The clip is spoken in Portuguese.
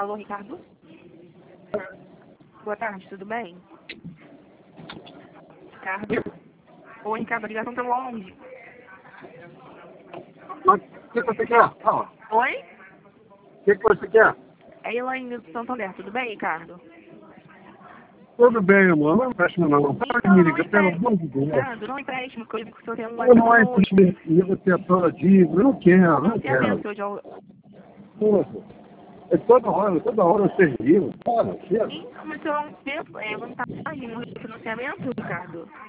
Alô, Ricardo? Boa tarde, tudo bem? Ricardo? Oi, Ricardo, a ligação tá longe. Mas o que você quer? Fala. Oi? O que você quer? É Elaine do Santander, tudo bem, Ricardo? Tudo bem, amor. Não empréstimo não. Para de Então, me não ligar, pelo amor de empréstimo, Deus. Ricardo, não empréstimo, porque o senhor tem um Eu não é WhatsApp hoje. negociação de dívida. Eu não quero, Não não se quero. abençoe de Poxa, é toda hora eu servir. Para, chega. Sim, mas o senhor não está agindo no financiamento, Ricardo?